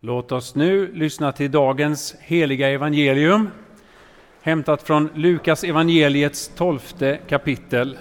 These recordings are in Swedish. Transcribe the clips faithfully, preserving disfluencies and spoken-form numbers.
Låt oss nu lyssna till dagens heliga evangelium, hämtat från Lukas evangeliets tolfte kapitel.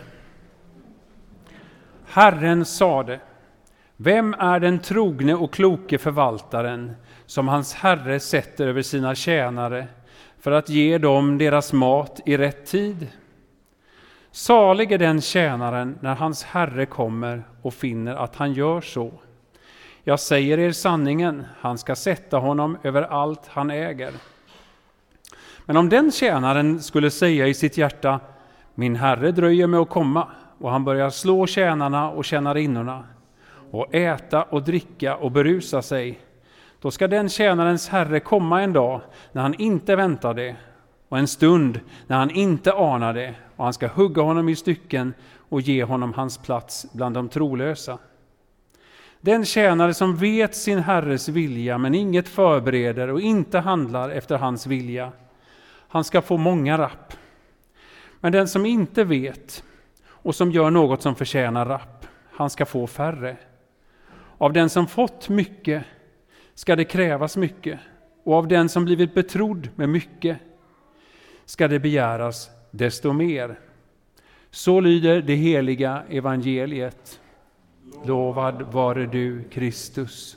Herren sade: Vem är den trogne och kloke förvaltaren som hans herre sätter över sina tjänare för att ge dem deras mat i rätt tid? Salig är den tjänaren när hans herre kommer och finner att han gör så. Jag säger er sanningen, han ska sätta honom över allt han äger. Men om den tjänaren skulle säga i sitt hjärta: Min herre dröjer med att komma, och han börjar slå tjänarna och tjänarinnorna och äta och dricka och berusa sig, då ska den tjänarens herre komma en dag när han inte väntar det, och en stund när han inte anar det, och han ska hugga honom i stycken och ge honom hans plats bland de trolösa. Den tjänare som vet sin herres vilja men inget förbereder och inte handlar efter hans vilja, han ska få många rapp. Men den som inte vet och som gör något som förtjänar rapp, han ska få färre. Av den som fått mycket ska det krävas mycket, och av den som blivit betrodd med mycket ska det begäras desto mer. Så lyder det heliga evangeliet. Lovad vare du, Kristus.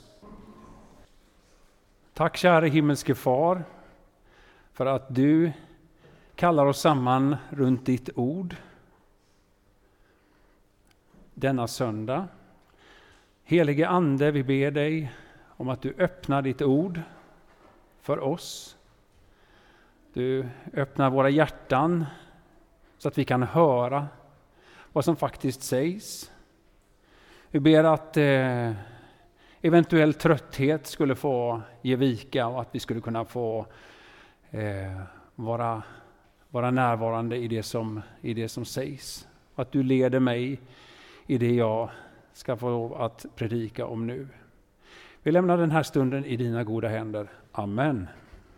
Tack, käre himmelske far, för att du kallar oss samman runt ditt ord denna söndag. Helige Ande, vi ber dig om att du öppnar ditt ord för oss. Du öppnar våra hjärtan så att vi kan höra vad som faktiskt sägs. Vi ber att eh, eventuell trötthet skulle få ge vika, och att vi skulle kunna få eh, vara, vara närvarande i det, som, i det som sägs. Och att du leder mig i det jag ska få lov att predika om nu. Vi lämnar den här stunden i dina goda händer. Amen.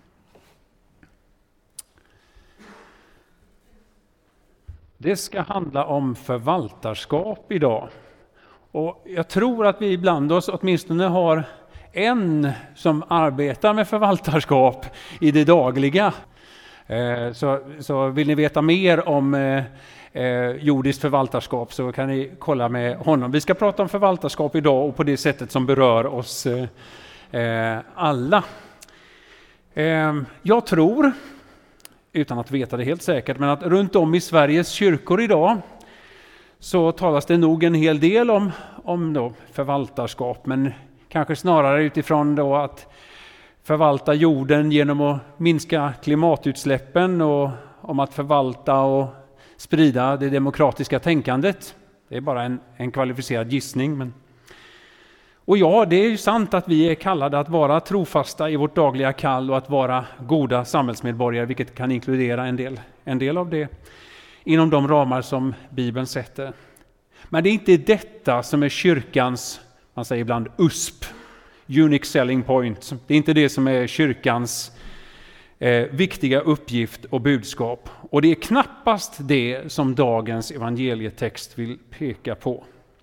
Det ska handla om förvaltarskap idag. Och jag tror att vi ibland oss åtminstone har en som arbetar med förvaltarskap i det dagliga. Så, så vill ni veta mer om eh, jordiskt förvaltarskap, så kan ni kolla med honom. Vi ska prata om förvaltarskap idag, och på det sättet som berör oss eh, alla. Eh, jag tror, utan att veta det helt säkert, men att runt om i Sveriges kyrkor idag så talas det nog en hel del om, om då förvaltarskap, men kanske snarare utifrån då att förvalta jorden genom att minska klimatutsläppen, och om att förvalta och sprida det demokratiska tänkandet. Det är bara en, en kvalificerad gissning. Men... Och ja, det är ju sant att vi är kallade att vara trofasta i vårt dagliga kall och att vara goda samhällsmedborgare, vilket kan inkludera en del, en del av det inom de ramar som Bibeln sätter. Men det är inte detta som är kyrkans, man säger ibland U S P, Unique Selling Point. Det är inte det som är kyrkans eh, viktiga uppgift och budskap. Och det är knappast det som dagens evangelietext vill peka på.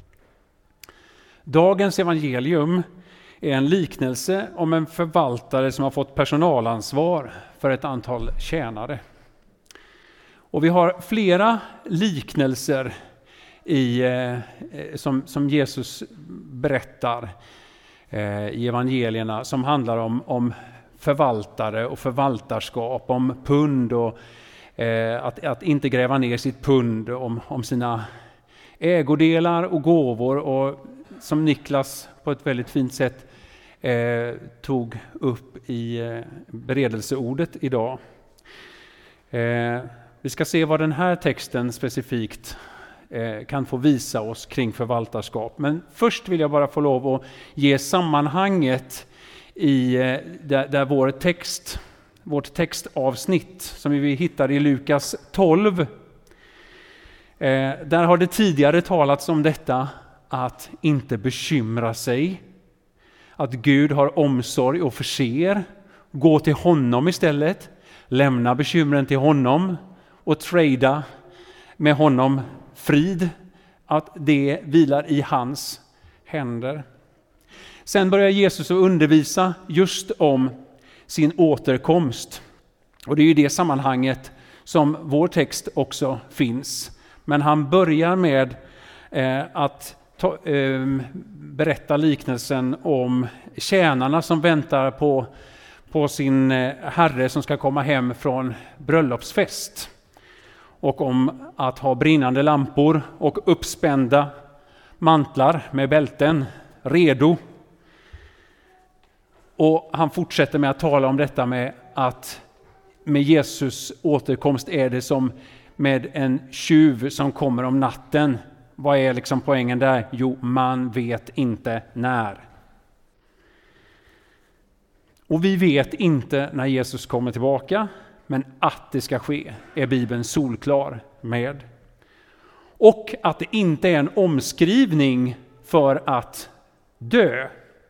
Dagens evangelium är en liknelse om en förvaltare som har fått personalansvar för ett antal tjänare. Och vi har flera liknelser i, eh, som, som Jesus berättar eh, i evangelierna, som handlar om, om förvaltare och förvaltarskap, om pund och eh, att, att inte gräva ner sitt pund, om, om sina ägodelar och gåvor, och som Niklas på ett väldigt fint sätt eh, tog upp i eh, beredelseordet idag. Eh, Vi ska se vad den här texten specifikt eh, kan få visa oss kring förvaltarskap. Men först vill jag bara få lov att ge sammanhanget i eh, där, där vår text, vårt textavsnitt som vi hittar i Lukas tolv. Eh, där har det tidigare talats om detta att inte bekymra sig. Att Gud har omsorg och förser. Gå till honom istället. Lämna bekymren till honom. Och trada med honom frid, att det vilar i hans händer. Sen börjar Jesus att undervisa just om sin återkomst. Och det är ju i det sammanhanget som vår text också finns. Men han börjar med eh, att ta, eh, berätta liknelsen om tjänarna som väntar på, på sin herre som ska komma hem från bröllopsfest. Och om att ha brinnande lampor och uppspända mantlar med bälten redo. Och han fortsätter med att tala om detta med att med Jesus återkomst är det som med en tjuv som kommer om natten. Vad är liksom poängen där? Jo, man vet inte när. Och vi vet inte när Jesus kommer tillbaka, men att det ska ske är Bibeln solklar med. Och att det inte är en omskrivning för att dö.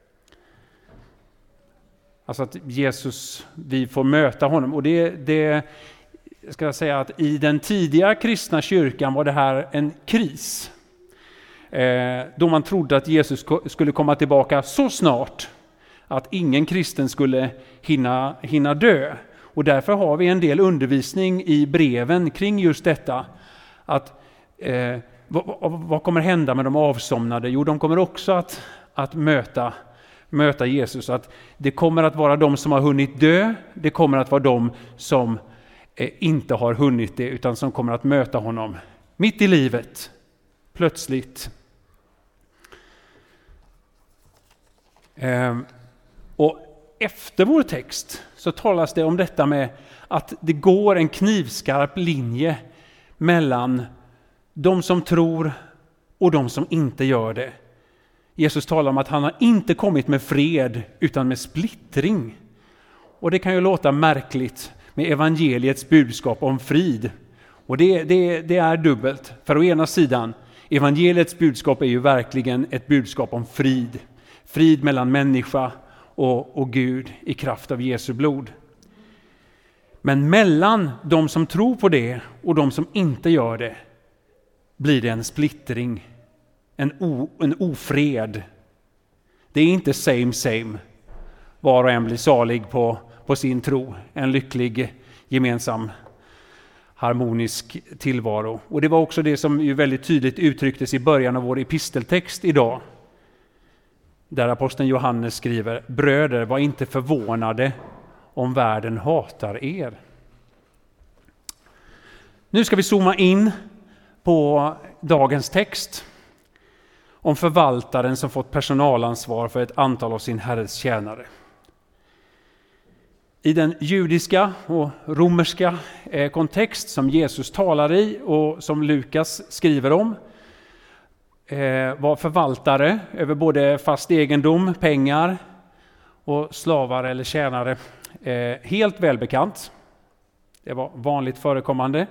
Alltså att Jesus, vi får möta honom. Och det, det ska jag säga att i den tidiga kristna kyrkan var det här en kris. Eh, då man trodde att Jesus skulle komma tillbaka så snart att ingen kristen skulle hinna, hinna dö. Och därför har vi en del undervisning i breven kring just detta. Att eh, vad, vad kommer hända med de avsomnade? Jo, de kommer också att, att möta möta Jesus. Att det kommer att vara de som har hunnit dö, det kommer att vara de som eh, inte har hunnit det, utan som kommer att möta honom mitt i livet, plötsligt. Eh, och efter vår text så talas det om detta med att det går en knivskarp linje mellan de som tror och de som inte gör det. Jesus talar om att han har inte kommit med fred utan med splittring. Och det kan ju låta märkligt med evangeliets budskap om frid. Och det, det, det är dubbelt. För å ena sidan, evangeliets budskap är ju verkligen ett budskap om frid. Frid mellan människa och, och Gud i kraft av Jesu blod. Men mellan de som tror på det och de som inte gör det blir det en splittring. En, o, en ofred. Det är inte same same. Var och en blir salig på, på sin tro. En lycklig gemensam harmonisk tillvaro. Och det var också det som ju väldigt tydligt uttrycktes i början av vår episteltext idag. Där aposteln Johannes skriver: bröder, var inte förvånade om världen hatar er. Nu ska vi zooma in på dagens text. Om förvaltaren som fått personalansvar för ett antal av sin herres tjänare. I den judiska och romerska kontext som Jesus talar i och som Lukas skriver om var förvaltare över både fast egendom, pengar och slavar eller tjänare helt välbekant. Det var vanligt förekommande.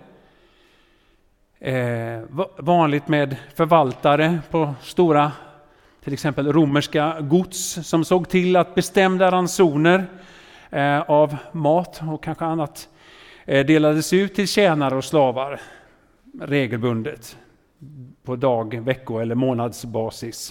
Eh, vanligt med förvaltare på stora, till exempel romerska gods, som såg till att bestämda ransoner eh, av mat och kanske annat eh, delades ut till tjänare och slavar regelbundet på dag, vecko eller månadsbasis.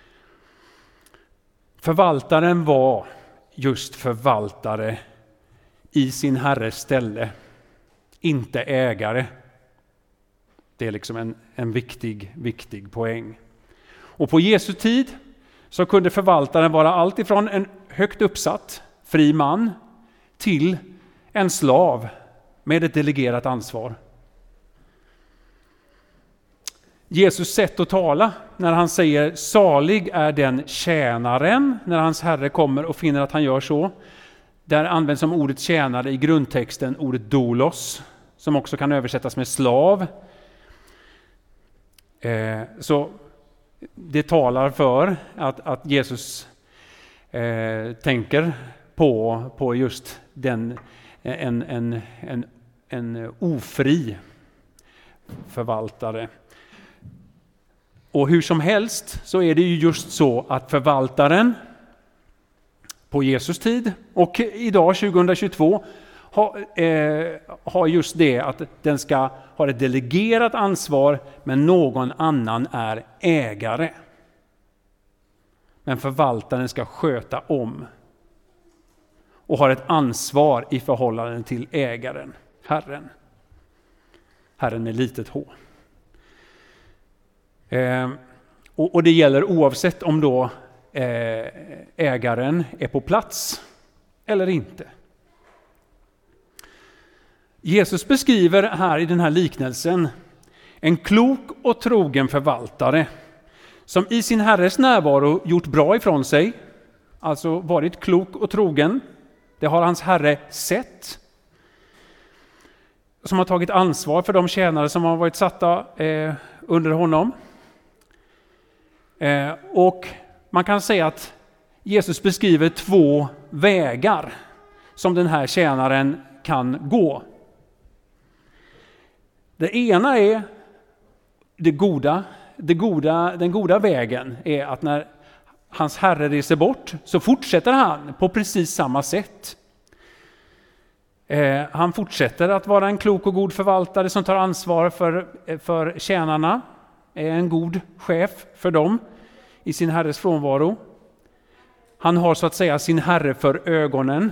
Förvaltaren var just förvaltare i sin herres ställe, inte ägare. Det är liksom en, en viktig, viktig poäng. Och på Jesu tid så kunde förvaltaren vara allt ifrån en högt uppsatt fri man till en slav med ett delegerat ansvar. Jesus sätt att tala när han säger salig är den tjänaren, när hans herre kommer och finner att han gör så. Där används som ordet tjänare i grundtexten ordet doulos, som också kan översättas med slav. Eh, så det talar för att, att Jesus eh, tänker på, på just den, en, en, en, en ofri förvaltare. Och hur som helst så är det ju just så att förvaltaren på Jesus tid och idag tjugohundratjugotvå har, eh, har just det att den ska ha ett delegerat ansvar, men någon annan är ägare. men förvaltaren ska sköta om och har ett ansvar i förhållande till ägaren, Herren. Herren med litet H. Eh, och, och det gäller oavsett om då eh, ägaren är på plats eller inte. Jesus beskriver här i den här liknelsen en klok och trogen förvaltare som i sin herres närvaro gjort bra ifrån sig, alltså varit klok och trogen. Det har hans herre sett. Som har tagit ansvar för de tjänare som har varit satta eh, under honom. Eh, och man kan säga att Jesus beskriver två vägar som den här tjänaren kan gå. Det ena är det goda, det goda, den goda vägen är att när hans herre reser bort så fortsätter han på precis samma sätt. Eh, han fortsätter att vara en klok och god förvaltare som tar ansvar för, för tjänarna, är en god chef för dem i sin herres frånvaro. Han har så att säga sin herre för ögonen.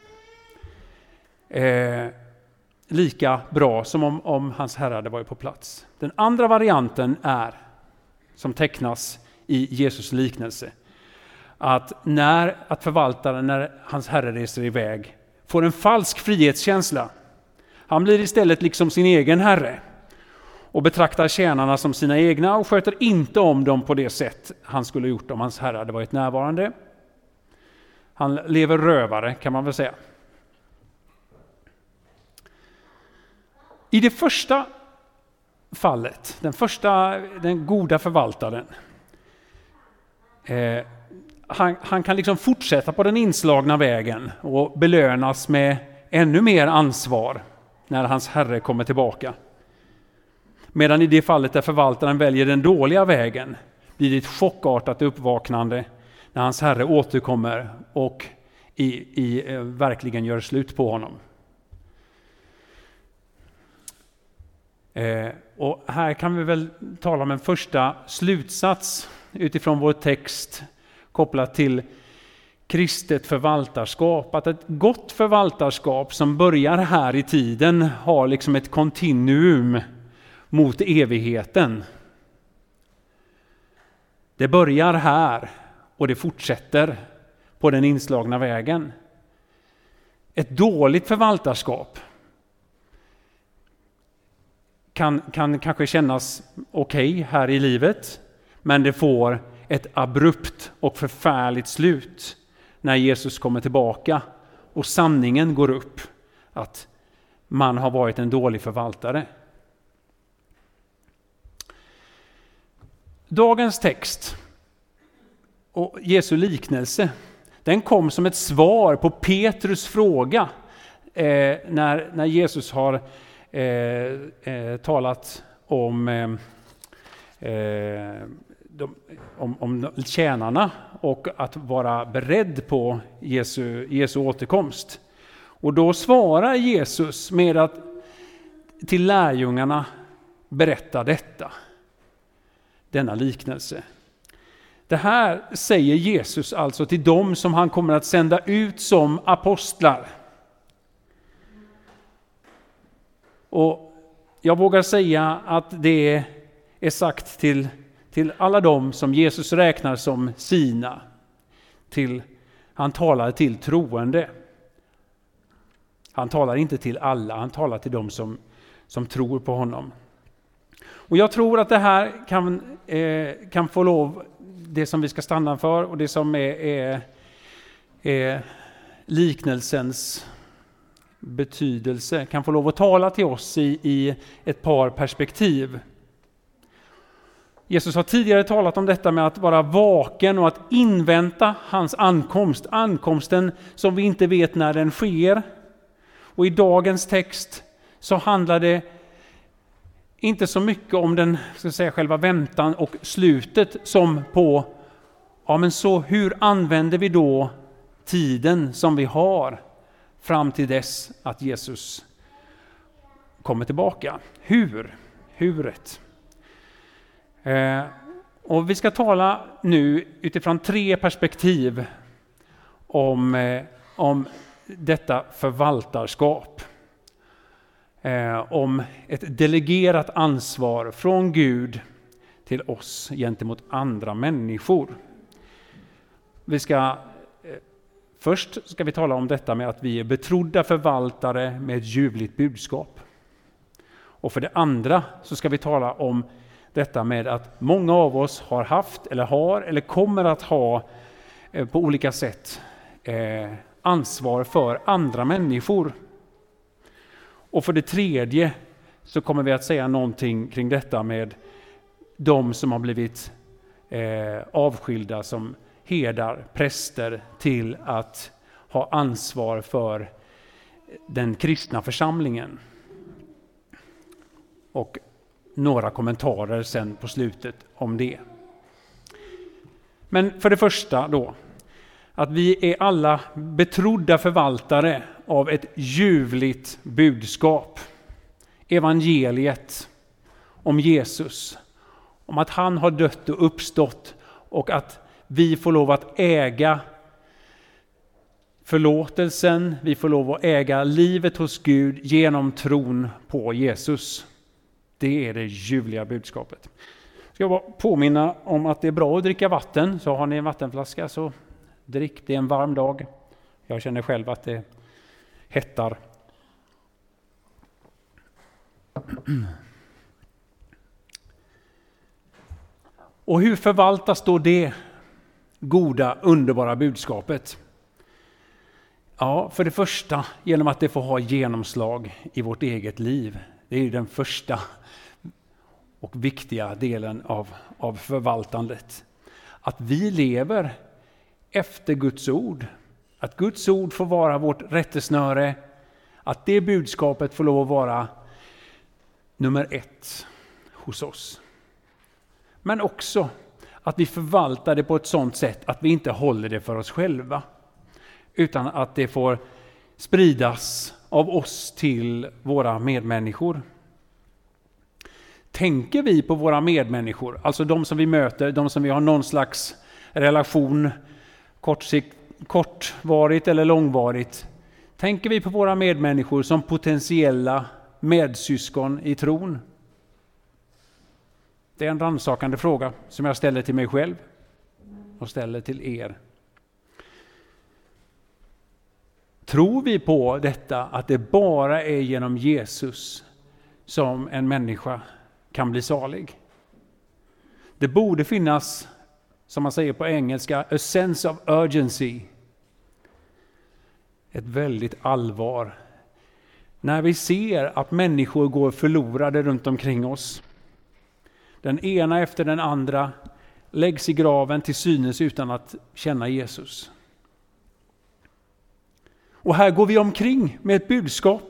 Eh, lika bra som om, om hans herre hade varit på plats. Den andra varianten är, som tecknas i Jesus liknelse, att när att förvaltaren, när hans herre reser iväg, får en falsk frihetskänsla. Han blir istället liksom sin egen herre och betraktar tjänarna som sina egna och sköter inte om dem på det sätt han skulle gjort om hans herre hade varit närvarande. Han lever rövare, kan man väl säga. I det första fallet, den första, den goda förvaltaren, eh, han, han kan liksom fortsätta på den inslagna vägen och belönas med ännu mer ansvar när hans herre kommer tillbaka. Medan i det fallet där förvaltaren väljer den dåliga vägen blir det ett chockartat uppvaknande när hans herre återkommer och i, i, eh, verkligen gör slut på honom. Eh, och här kan vi väl tala om en första slutsats utifrån vår text kopplat till kristet förvaltarskap. Att ett gott förvaltarskap som börjar här i tiden har liksom ett kontinuum mot evigheten. Det börjar här och det fortsätter på den inslagna vägen. Ett dåligt förvaltarskap Kan, kan kanske kännas okej okay här i livet, men det får ett abrupt och förfärligt slut när Jesus kommer tillbaka och sanningen går upp att man har varit en dålig förvaltare. Dagens text och Jesu liknelse, den kom som ett svar på Petrus fråga eh, när, när Jesus har Eh, eh, talat om, eh, de, om, om tjänarna och att vara beredd på Jesu, Jesu återkomst. Och då svarar Jesus med att till lärjungarna berätta detta, denna liknelse. Det här säger Jesus alltså till dem som han kommer att sända ut som apostlar. Och jag vågar säga att det är sagt till, till alla dem som Jesus räknar som sina. Till, han talar till troende. Han talar inte till alla, han talar till dem som, som tror på honom. Och jag tror att det här kan, eh, kan få lov, det som vi ska stanna för och det som är, är, är liknelsens betydelse kan få lov att tala till oss i, i ett par perspektiv. Jesus har tidigare talat om detta med att vara vaken och att invänta hans ankomst. Ankomsten som vi inte vet när den sker. Och i dagens text så handlar det inte så mycket om den, ska säga, själva väntan och slutet som på, ja men så hur använder vi då tiden som vi har fram till dess att Jesus kommer tillbaka. Hur? Huret. Eh, Och vi ska tala nu utifrån tre perspektiv om, eh, om detta förvaltarskap. Eh, om ett delegerat ansvar från Gud till oss gentemot andra människor. Vi ska, eh, först ska vi tala om detta med att vi är betrodda förvaltare med ett ljuvligt budskap. Och för det andra så ska vi tala om detta med att många av oss har haft eller har eller kommer att ha eh, på olika sätt eh, ansvar för andra människor. Och för det tredje så kommer vi att säga någonting kring detta med de som har blivit eh, avskilda som herdar, präster till att ha ansvar för den kristna församlingen. Och några kommentarer sen på slutet om det. Men för det första då, att vi är alla betrodda förvaltare av ett ljuvligt budskap. Evangeliet om Jesus. Om att han har dött och uppstått och att vi får lov att äga förlåtelsen. Vi får lov att äga livet hos Gud genom tron på Jesus. Det är det ljuvliga budskapet. Ska jag bara påminna om att det är bra att dricka vatten. Så har ni en vattenflaska så drick, det är en varm dag. Jag känner själv att det hettar. Och hur förvaltas då det goda, underbara budskapet? Ja, för det första genom att det får ha genomslag i vårt eget liv. Det är ju den första och viktiga delen av, av förvaltandet. Att vi lever efter Guds ord. Att Guds ord får vara vårt rättesnöre. Att det budskapet får lov att vara nummer ett hos oss. Men också att vi förvaltar det på ett sådant sätt att vi inte håller det för oss själva. Utan att det får spridas av oss till våra medmänniskor. Tänker vi på våra medmänniskor, alltså de som vi möter, de som vi har någon slags relation, kortsikt, kortvarigt eller långvarigt. Tänker vi på våra medmänniskor som potentiella medsyskon i tron? Det är en rannsakande fråga som jag ställer till mig själv och ställer till er. Tror vi på detta att det bara är genom Jesus som en människa kan bli salig? Det borde finnas, som man säger på engelska, a sense of urgency. Ett väldigt allvar. När vi ser att människor går förlorade runt omkring oss. Den ena efter den andra läggs i graven till synes utan att känna Jesus. Och här går vi omkring med ett budskap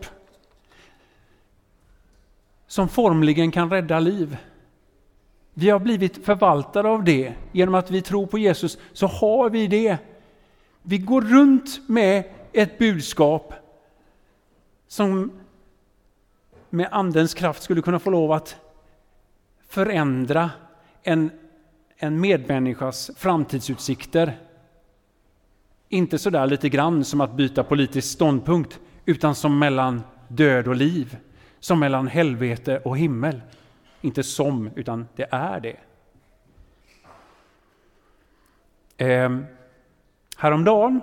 som formligen kan rädda liv. Vi har blivit förvaltare av det. Genom att vi tror på Jesus så har vi det. Vi går runt med ett budskap som med andens kraft skulle kunna få lov att förändra en, en medmänniskas framtidsutsikter. Inte så där lite grann som att byta politisk ståndpunkt, utan som mellan död och liv. Som mellan helvete och himmel. Inte som, utan det är det. Eh, häromdagen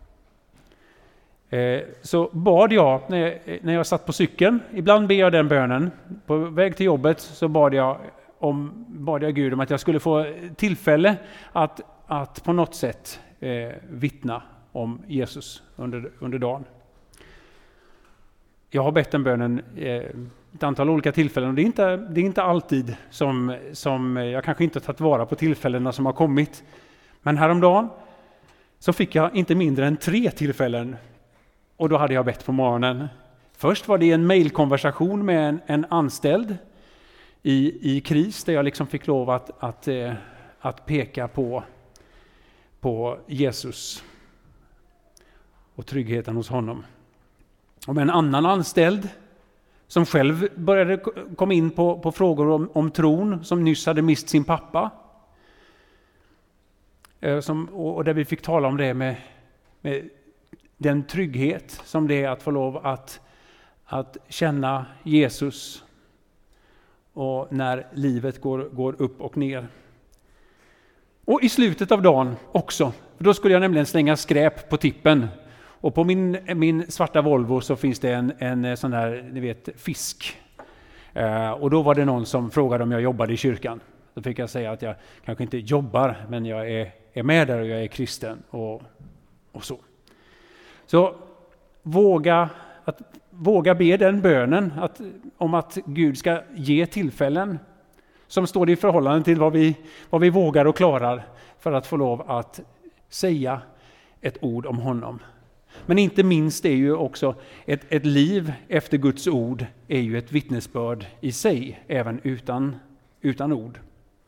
eh, så bad jag, när, jag, när jag satt på cykeln, ibland ber jag den bönen. På väg till jobbet så bad jag, om, bad jag Gud om att jag skulle få tillfälle att, att på något sätt eh, vittna om Jesus under, under dagen. Jag har bett den bönen eh, ett antal olika tillfällen och det är inte, det är inte alltid som, som jag kanske inte tagit vara på tillfällena som har kommit. Men häromdagen så fick jag inte mindre än tre tillfällen och då hade jag bett på morgonen. Först var det en mejlkonversation med en, en anställd i, i kris där jag liksom fick lov att, att, eh, att peka på, på Jesus och tryggheten hos honom. Och med en annan anställd som själv började komma in på, på frågor om, om tron, som nyss hade mist sin pappa. som, och där vi fick tala om det med, med den trygghet som det är att få lov att, att känna Jesus och när livet går, går upp och ner. Och i slutet av dagen också, för då skulle jag nämligen slänga skräp på tippen. Och på min, min svarta Volvo så finns det en, en sån här, ni vet, fisk. Eh, och då var det någon som frågade om jag jobbade i kyrkan. Då fick jag säga att jag kanske inte jobbar, men jag är, är med där och jag är kristen och, och så. Så våga, att, våga be den bönen att, om att Gud ska ge tillfällen som står i förhållande till vad vi, vad vi vågar och klarar för att få lov att säga ett ord om honom. Men inte minst är ju också ett, ett liv efter Guds ord är ju ett vittnesbörd i sig, även utan, utan ord.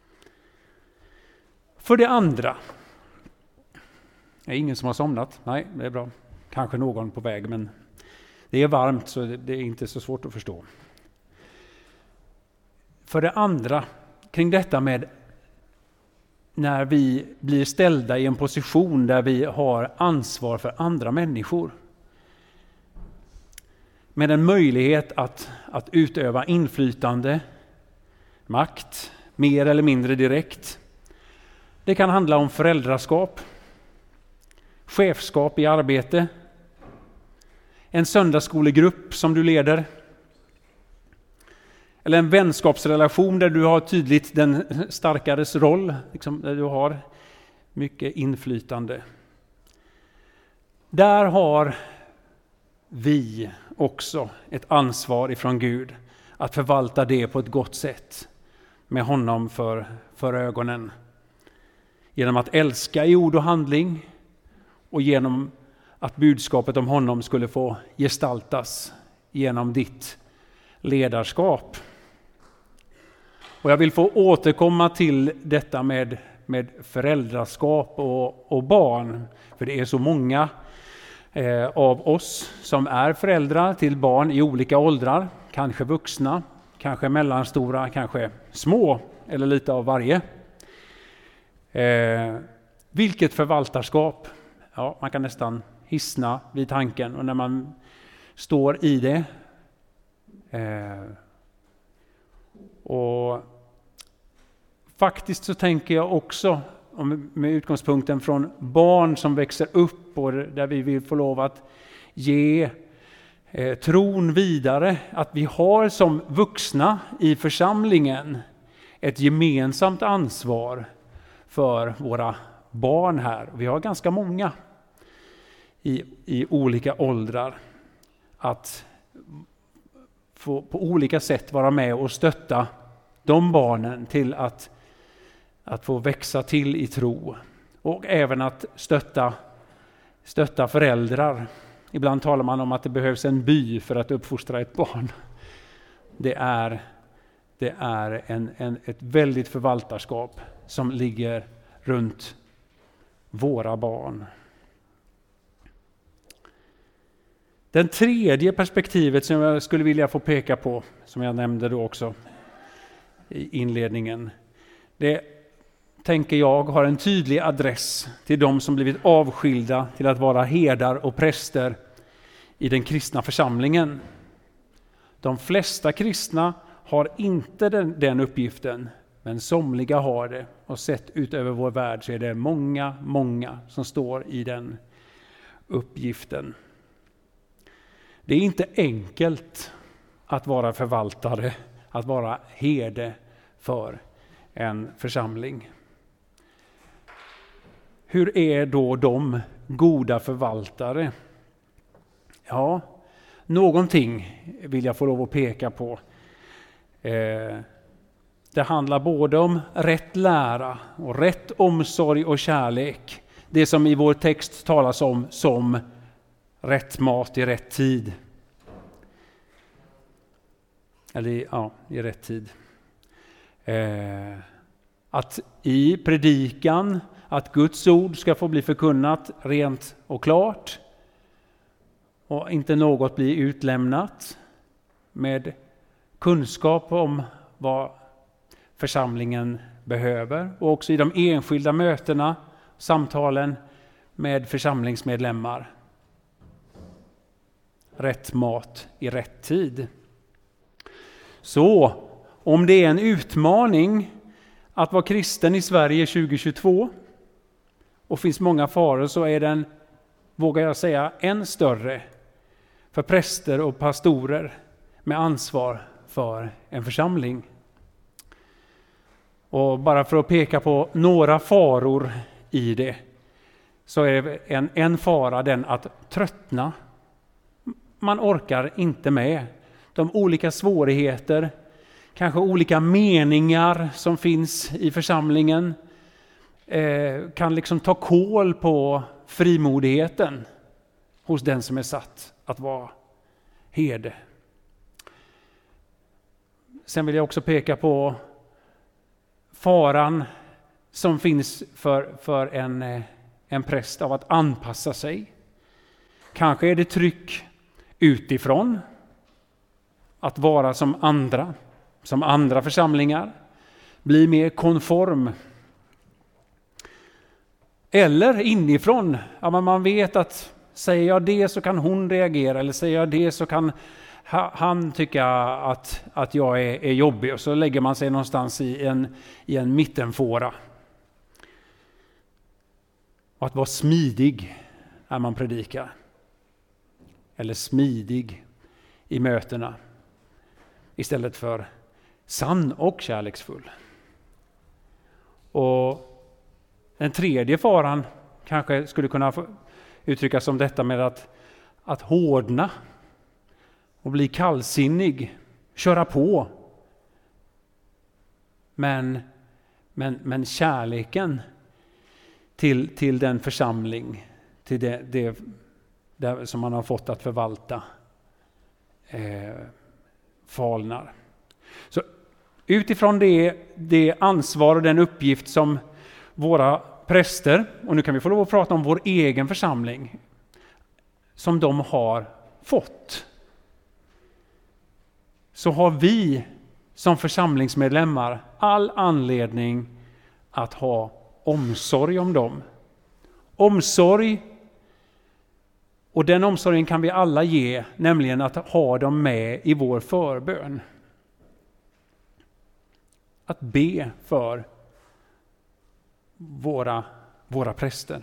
För det andra, är ingen som har somnat? Nej, det är bra. Kanske någon på väg, men det är varmt så det är inte så svårt att förstå. För det andra, kring detta med när vi blir ställda i en position där vi har ansvar för andra människor. Med en möjlighet att, att utöva inflytande, makt, mer eller mindre direkt. Det kan handla om föräldraskap, chefskap i arbete, en söndagsskolegrupp som du leder, eller en vänskapsrelation där du har tydligt den starkares roll, liksom där du har mycket inflytande. Där har vi också ett ansvar ifrån Gud att förvalta det på ett gott sätt med honom för, för ögonen. Genom att älska i ord och handling och genom att budskapet om honom skulle få gestaltas genom ditt ledarskap. Och jag vill få återkomma till detta med, med föräldraskap och, och barn. För det är så många eh, av oss som är föräldrar till barn i olika åldrar. Kanske vuxna, kanske mellanstora, kanske små eller lite av varje. Eh, vilket förvaltarskap. Ja, man kan nästan hissna vid tanken. Och när man står i det eh, och faktiskt så tänker jag också med utgångspunkten från barn som växer upp och där vi vill få lov att ge eh, tron vidare, att vi har som vuxna i församlingen ett gemensamt ansvar för våra barn här. Vi har ganska många i, i olika åldrar att få på olika sätt vara med och stötta de barnen till att, att få växa till i tro. Och även att stötta, stötta föräldrar. Ibland talar man om att det behövs en by för att uppfostra ett barn. Det är, det är en, en, ett väldigt förvaltarskap som ligger runt våra barn. Den tredje perspektivet som jag skulle vilja få peka på, som jag nämnde då också i inledningen, det tänker jag har en tydlig adress till de som blivit avskilda till att vara herdar och präster i den kristna församlingen. De flesta kristna har inte den, den uppgiften, men somliga har det. Och sett ut över vår värld så är det många, många som står i den uppgiften. Det är inte enkelt att vara förvaltare, att vara herde för en församling. Hur är då de goda förvaltare? Ja, någonting vill jag få lov att peka på. Eh, det handlar både om rätt lära och rätt omsorg och kärlek. Det som i vår text talas om som rätt mat i rätt tid. Eller ja, i rätt tid. Eh, att i predikan, att Guds ord ska få bli förkunnat rent och klart. Och inte något bli utlämnat. Med kunskap om vad församlingen behöver. Och också i de enskilda mötena samtalen med församlingsmedlemmar. Rätt mat i rätt tid. Så om det är en utmaning att vara kristen i Sverige tjugo tjugotvå och finns många faror, så är den, vågar jag säga, än större för präster och pastorer med ansvar för en församling. Och bara för att peka på några faror i det, så är en, en fara den att tröttna. Man orkar inte med de olika svårigheter, kanske olika meningar som finns i församlingen, eh, kan liksom ta kål på frimodigheten hos den som är satt att vara herde. Sen vill jag också peka på faran som finns för, för en, en präst av att anpassa sig. Kanske är det tryck utifrån att vara som andra, som andra församlingar, bli mer konform. Eller inifrån, ja, men man vet att säger jag det så kan hon reagera, eller säger jag det så kan han tycka att, att jag är, är jobbig, och så lägger man sig någonstans i en, i en mittenfåra. Och att vara smidig när man predikar. Eller smidig i mötena. Istället för sann och kärleksfull. Och den tredje faran kanske skulle kunna uttryckas som detta med att, att hårdna. Och bli kallsinnig, köra på. Men, men, men kärleken till, till den församling, till det, det, det som man har fått att förvalta, eh, falnar. Så utifrån det, det ansvar och den uppgift som våra präster, och nu kan vi få lov att prata om vår egen församling, som de har fått, så har vi som församlingsmedlemmar all anledning att ha omsorg om dem. Omsorg, och den omsorgen kan vi alla ge, nämligen att ha dem med i vår förbön. Att be för våra, våra präster.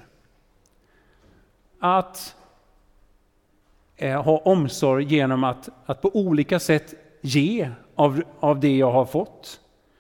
Att eh, ha omsorg genom att, att på olika sätt ge av, av det jag har fått.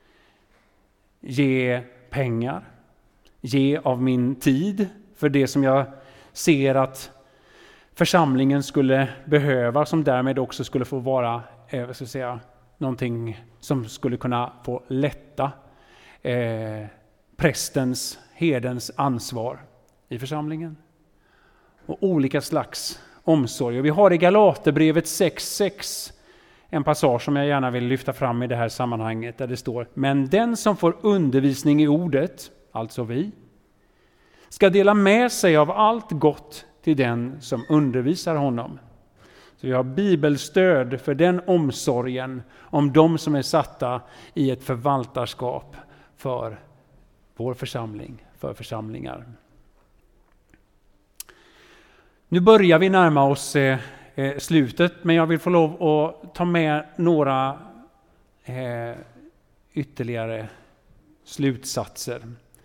Ge pengar. Ge av min tid för det som jag ser att församlingen skulle behöva, som därmed också skulle få vara eh, vad ska jag säga, någonting som skulle kunna få lätta eh, prästens, herdens ansvar i församlingen. Och olika slags omsorg. Och vi har i Galaterbrevet sex sex en passage som jag gärna vill lyfta fram i det här sammanhanget, där det står: men den som får undervisning i ordet, alltså vi, ska dela med sig av allt gott till den som undervisar honom. Så vi har bibelstöd för den omsorgen om de som är satta i ett förvaltarskap för vår församling, för församlingar. Nu börjar vi närma oss eh, slutet, men jag vill få lov att ta med några eh, ytterligare slutsatser.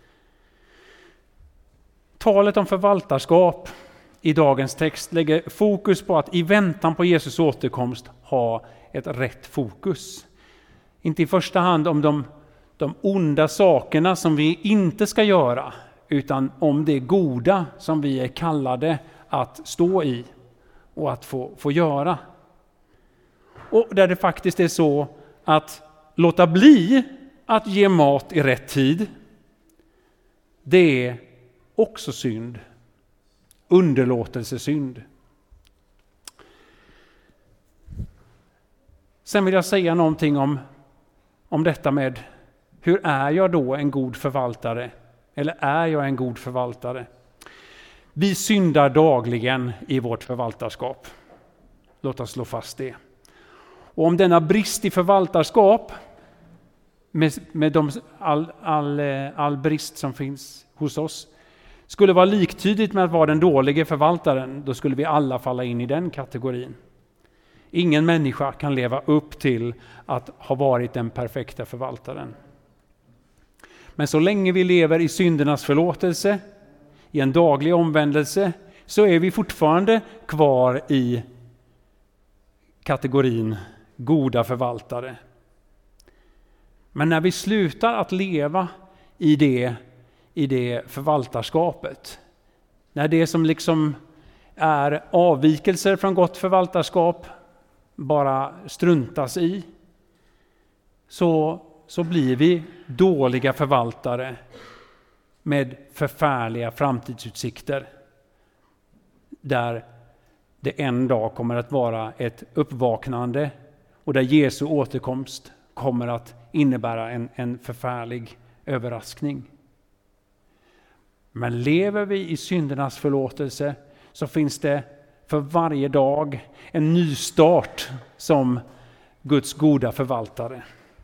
Talet om förvaltarskap i dagens text lägger fokus på att i väntan på Jesus återkomst ha ett rätt fokus. Inte i första hand om de, de onda sakerna som vi inte ska göra, utan om det goda som vi är kallade att stå i och att få, få göra. Och där det faktiskt är så att låta bli att ge mat i rätt tid, det är också synd. Underlåtelsesynd. Sen vill jag säga någonting om, om detta med hur är jag då en god förvaltare? Eller är jag en god förvaltare? Vi syndar dagligen i vårt förvaltarskap. Låt oss slå fast det. Och om denna brist i förvaltarskap, med, med de, all, all, all brist som finns hos oss, skulle vara liktydigt med att vara den dåliga förvaltaren, då skulle vi alla falla in i den kategorin. Ingen människa kan leva upp till att ha varit den perfekta förvaltaren. Men så länge vi lever i syndernas förlåtelse, i en daglig omvändelse, så är vi fortfarande kvar i kategorin goda förvaltare. Men när vi slutar att leva i det, i det förvaltarskapet, när det som liksom är avvikelser från gott förvaltarskap bara struntas i, så, så blir vi dåliga förvaltare med förfärliga framtidsutsikter, där det en dag kommer att vara ett uppvaknande och där Jesu återkomst kommer att innebära en, en förfärlig överraskning. Men lever vi i syndernas förlåtelse, så finns det för varje dag en ny start som Guds goda förvaltare.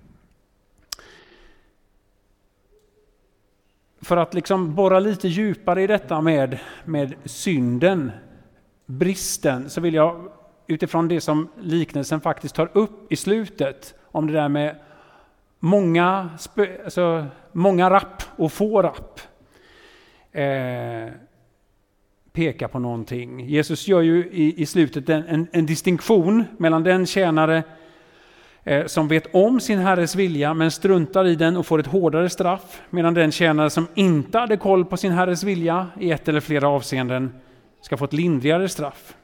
För att liksom borra lite djupare i detta med, med synden, bristen, så vill jag utifrån det som liknelsen faktiskt tar upp i slutet, om det där med många, spö, alltså många rapp och få rapp, eh, peka på någonting. Jesus gör ju i, i slutet en, en, en distinktion mellan den tjänare eh, som vet om sin herres vilja men struntar i den och får ett hårdare straff, medan den tjänare som inte hade koll på sin herres vilja i ett eller flera avseenden ska få ett lindrigare straff.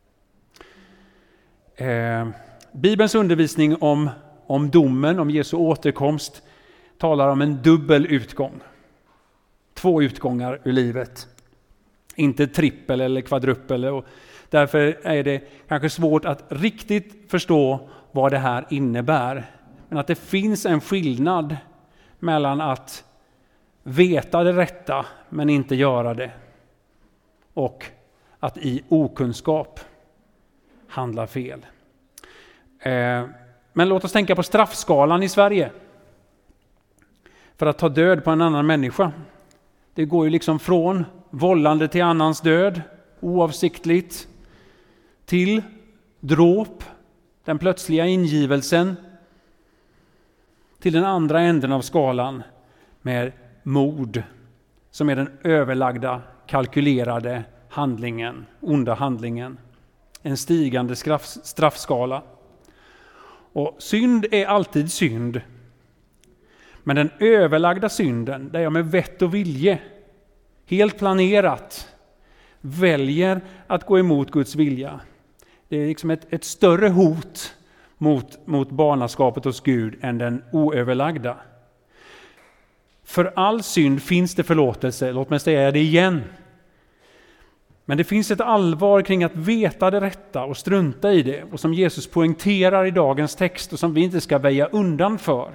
Eh, Bibelns undervisning om, om domen, om Jesu återkomst, talar om en dubbel utgång. Två utgångar ur livet. Inte trippel eller kvadruppel. Och därför är det kanske svårt att riktigt förstå vad det här innebär. Men att det finns en skillnad mellan att veta det rätta men inte göra det, och att i okunskap handla fel. Eh, men låt oss tänka på straffskalan i Sverige för att ta död på en annan människa. Det går ju liksom från vållande till annans död, oavsiktligt, till dråp, den plötsliga ingivelsen, till den andra änden av skalan med mord, som är den överlagda, kalkylerade handlingen, onda handlingen. En stigande straff, straffskala. Och synd är alltid synd. Men den överlagda synden, där jag med vett och vilje, helt planerat, väljer att gå emot Guds vilja. Det är liksom ett, ett större hot mot, mot barnaskapet hos Gud än den oöverlagda. För all synd finns det förlåtelse, låt mig säga det igen. Men det finns ett allvar kring att veta det rätta och strunta i det, och som Jesus poängterar i dagens text och som vi inte ska väja undan för.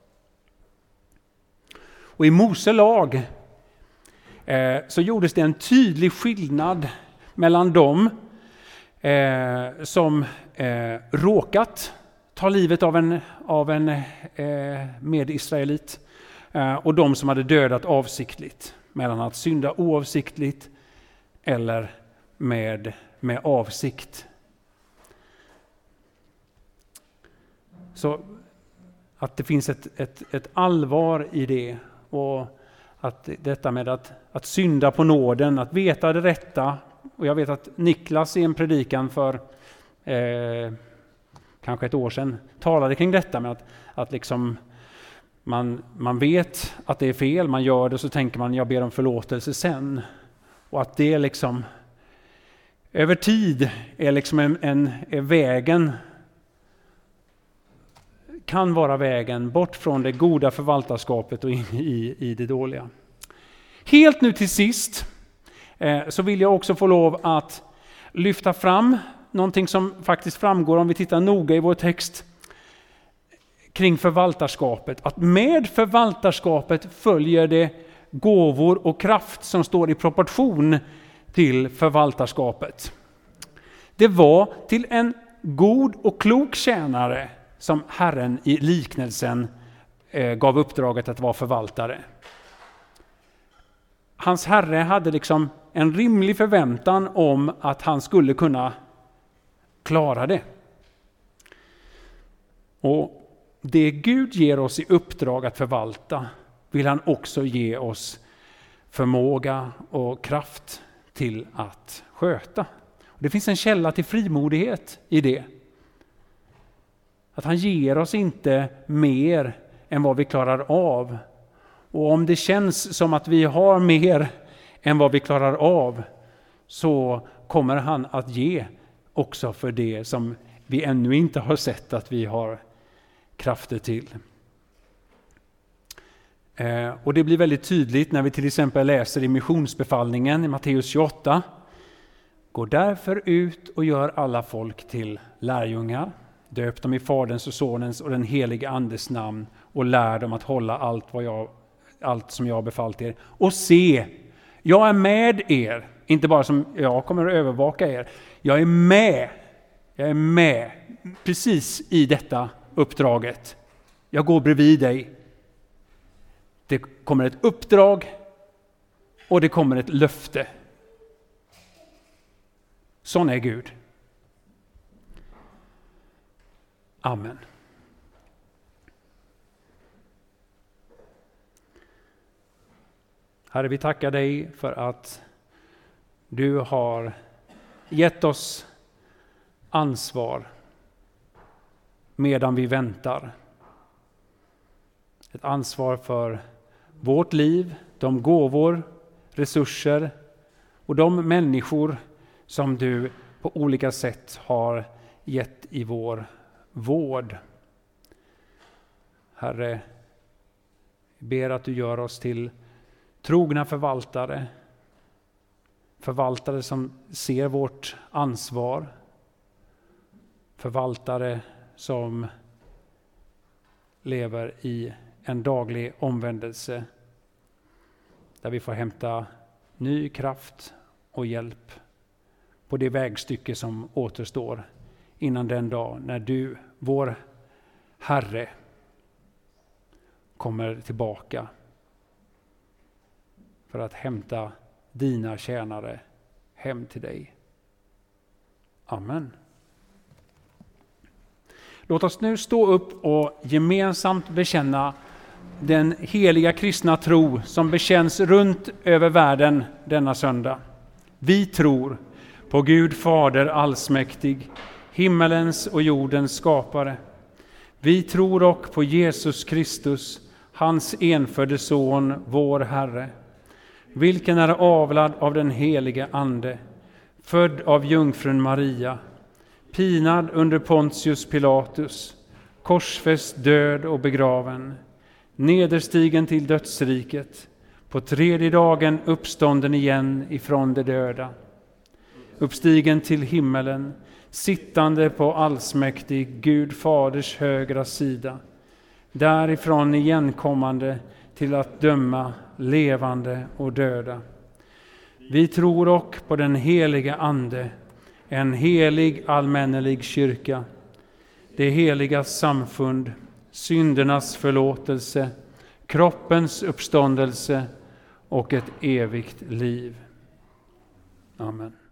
Och i Mose lag eh, så gjordes det en tydlig skillnad mellan dem eh, som eh, råkat ta livet av en, av en eh, medisraelit eh, och de som hade dödat avsiktligt, mellan att synda oavsiktligt eller med, med avsikt. Så att det finns ett, ett, ett allvar i det, och att detta med att, att synda på nåden, att veta det rätta. Och jag vet att Niklas i en predikan för eh, kanske ett år sedan talade kring detta med att, att liksom man, man vet att det är fel, man gör det, så tänker man jag ber om förlåtelse sen. Och att det liksom över tid är liksom en, en är vägen, kan vara vägen bort från det goda förvaltarskapet och in i, i det dåliga. Helt nu till sist eh, så vill jag också få lov att lyfta fram någonting som faktiskt framgår om vi tittar noga i vår text kring förvaltarskapet. Att med förvaltarskapet följer det gåvor och kraft som står i proportion till förvaltarskapet. Det var till en god och klok tjänare som Herren i liknelsen eh, gav uppdraget att vara förvaltare. hans herre hade liksom en rimlig förväntan om att han skulle kunna klara det. Och det Gud ger oss i uppdrag att förvalta vill han också ge oss förmåga och kraft till att sköta. Det finns en källa till frimodighet i det. Att han ger oss inte mer än vad vi klarar av. Och om det känns som att vi har mer än vad vi klarar av, så kommer han att ge också för det som vi ännu inte har sett att vi har krafter till. Eh, och det blir väldigt tydligt när vi till exempel läser i missionsbefallningen i Matteus tjugoåtta. Gå därför ut och gör alla folk till lärjungar. Döp dem i Faderns och Sonens och den helige Andes namn och lär dem att hålla allt, vad jag, allt som jag har befallt er. Och se, jag är med er. Inte bara som jag kommer att övervaka er. Jag är med. Jag är med precis i detta uppdraget. Jag går bredvid dig. Det kommer ett uppdrag och det kommer ett löfte. Sån är Gud. Amen. Herre, vi tackar dig för att du har gett oss ansvar medan vi väntar. Ett ansvar för vårt liv, de gåvor, resurser och de människor som du på olika sätt har gett i vår vård. Herre, jag ber att du gör oss till trogna förvaltare. Förvaltare som ser vårt ansvar. Förvaltare som lever i en daglig omvändelse. Där vi får hämta ny kraft och hjälp på det vägstycke som återstår innan den dag när du, vår Herre, kommer tillbaka för att hämta dina tjänare hem till dig. Amen. Låt oss nu stå upp och gemensamt bekänna den heliga kristna tro som bekänns runt över världen denna söndag. Vi tror på Gud Fader allsmäktig, himmelens och jordens skapare. Vi tror också på Jesus Kristus, hans enfödde son, vår Herre, vilken är avlad av den helige Ande, född av jungfrun Maria, pinad under Pontius Pilatus, korsfäst, död och begraven, nederstigen till dödsriket, på tredje dagen uppstånden igen ifrån de döda, uppstigen till himmelen, sittande på allsmäktig Gud Faders högra sida, därifrån igenkommande till att döma levande och döda. Vi tror och på den heliga Ande, en helig allmännelig kyrka, det heliga samfund, syndernas förlåtelse, kroppens uppståndelse och ett evigt liv. Amen.